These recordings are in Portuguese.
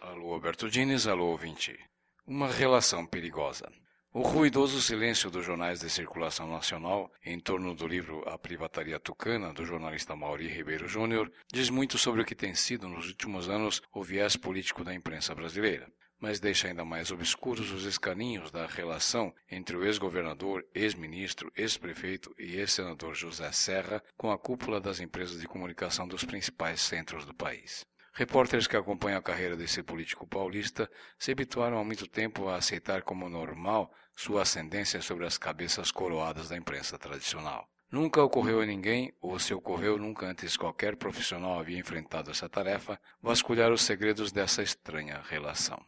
Alô, Alberto Diniz, alô, ouvinte. Uma relação perigosa. O ruidoso silêncio dos jornais de circulação nacional em torno do livro A Privataria Tucana, do jornalista Amaury Ribeiro Júnior, diz muito sobre o que tem sido, nos últimos anos, o viés político da imprensa brasileira, mas deixa ainda mais obscuros os escaninhos da relação entre o ex-governador, ex-ministro, ex-prefeito e ex-senador José Serra com a cúpula das empresas de comunicação dos principais centros do país. Repórteres que acompanham a carreira desse político paulista se habituaram há muito tempo a aceitar como normal sua ascendência sobre as cabeças coroadas da imprensa tradicional. Nunca ocorreu a ninguém, ou se ocorreu nunca antes qualquer profissional havia enfrentado essa tarefa, vasculhar os segredos dessa estranha relação.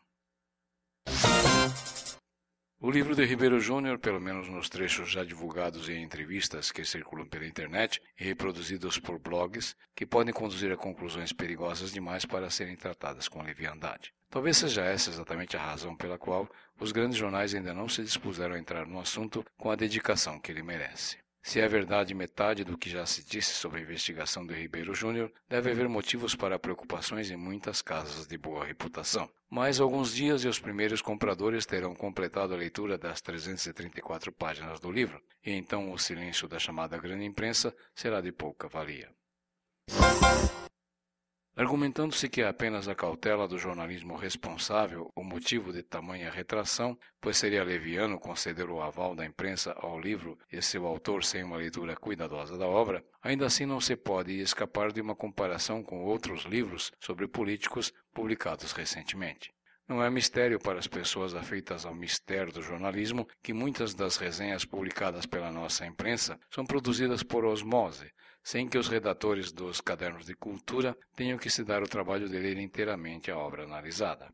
O livro de Ribeiro Júnior, pelo menos nos trechos já divulgados em entrevistas que circulam pela internet e reproduzidos por blogs, que podem conduzir a conclusões perigosas demais para serem tratadas com leviandade. Talvez seja essa exatamente a razão pela qual os grandes jornais ainda não se dispuseram a entrar no assunto com a dedicação que ele merece. Se é verdade metade do que já se disse sobre a investigação de Ribeiro Júnior, deve haver motivos para preocupações em muitas casas de boa reputação. Mais alguns dias e os primeiros compradores terão completado a leitura das 334 páginas do livro, e então o silêncio da chamada grande imprensa será de pouca valia. Argumentando-se que é apenas a cautela do jornalismo responsável o motivo de tamanha retração, pois seria leviano conceder o aval da imprensa ao livro e seu autor sem uma leitura cuidadosa da obra, ainda assim não se pode escapar de uma comparação com outros livros sobre políticos publicados recentemente. Não é mistério para as pessoas afeitas ao mistério do jornalismo que muitas das resenhas publicadas pela nossa imprensa são produzidas por osmose, sem que os redatores dos cadernos de cultura tenham que se dar o trabalho de ler inteiramente a obra analisada.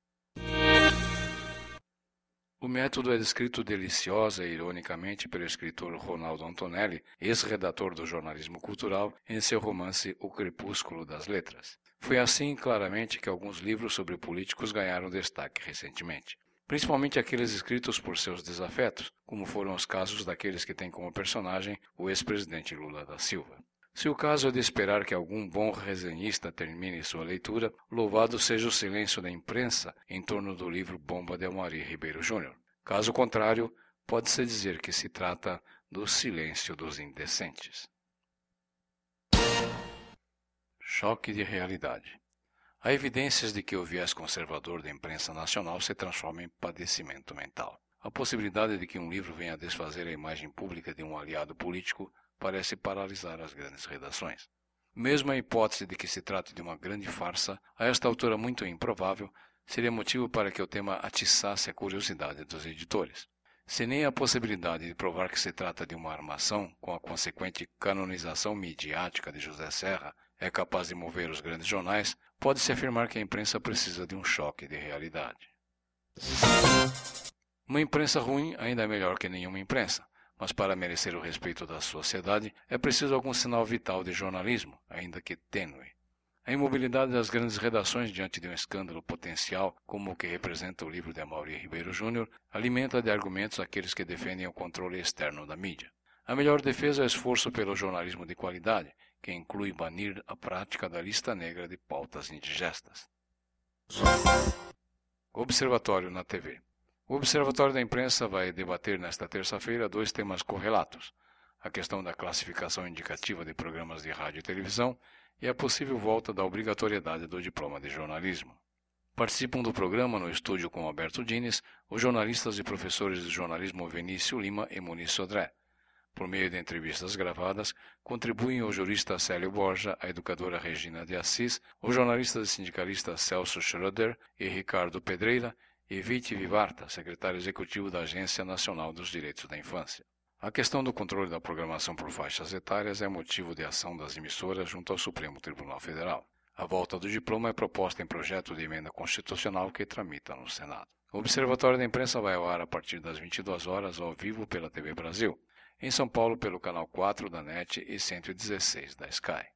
O método é descrito deliciosa e ironicamente pelo escritor Ronaldo Antonelli, ex-redator do jornalismo cultural, em seu romance O Crepúsculo das Letras. Foi assim, claramente, que alguns livros sobre políticos ganharam destaque recentemente, principalmente aqueles escritos por seus desafetos, como foram os casos daqueles que têm como personagem o ex-presidente Lula da Silva. Se o caso é de esperar que algum bom resenhista termine sua leitura, louvado seja o silêncio da imprensa em torno do livro Bomba de Amaury Ribeiro Júnior. Caso contrário, pode-se dizer que se trata do silêncio dos indecentes. Choque de realidade. Há evidências de que o viés conservador da imprensa nacional se transforma em padecimento mental. A possibilidade de que um livro venha a desfazer a imagem pública de um aliado político parece paralisar as grandes redações. Mesmo a hipótese de que se trate de uma grande farsa, a esta altura muito improvável, seria motivo para que o tema atiçasse a curiosidade dos editores. Se nem a possibilidade de provar que se trata de uma armação, com a consequente canonização midiática de José Serra, é capaz de mover os grandes jornais, pode-se afirmar que a imprensa precisa de um choque de realidade. Uma imprensa ruim ainda é melhor que nenhuma imprensa, mas para merecer o respeito da sociedade é preciso algum sinal vital de jornalismo, ainda que tênue. A imobilidade das grandes redações diante de um escândalo potencial, como o que representa o livro de Amaury Ribeiro Júnior, alimenta de argumentos aqueles que defendem o controle externo da mídia. A melhor defesa é o esforço pelo jornalismo de qualidade, que inclui banir a prática da lista negra de pautas indigestas. Observatório na TV. O Observatório da Imprensa vai debater nesta terça-feira dois temas correlatos: a questão da classificação indicativa de programas de rádio e televisão e a possível volta da obrigatoriedade do diploma de jornalismo. Participam do programa no estúdio com Alberto Diniz os jornalistas e professores de jornalismo Vinícius Lima e Muniz Sodré. Por meio de entrevistas gravadas, contribuem o jurista Célio Borja, a educadora Regina de Assis, os jornalistas e sindicalistas Celso Schroeder e Ricardo Pedreira e Viti Vivarta, secretário executivo da Agência Nacional dos Direitos da Infância. A questão do controle da programação por faixas etárias é motivo de ação das emissoras junto ao Supremo Tribunal Federal. A volta do diploma é proposta em projeto de emenda constitucional que tramita no Senado. O Observatório da Imprensa vai ao ar a partir das 22 horas ao vivo pela TV Brasil, em São Paulo pelo canal 4 da NET e 116 da Sky.